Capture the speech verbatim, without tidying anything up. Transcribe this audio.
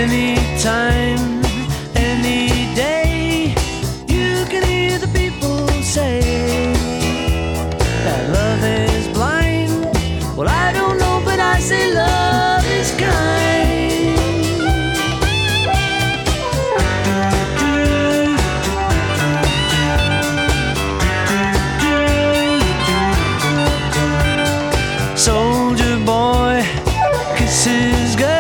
Anytime, any day, you can hear the people say that love is blind. Well, I don't know, but I say love is kind. Soldier boy kisses girl.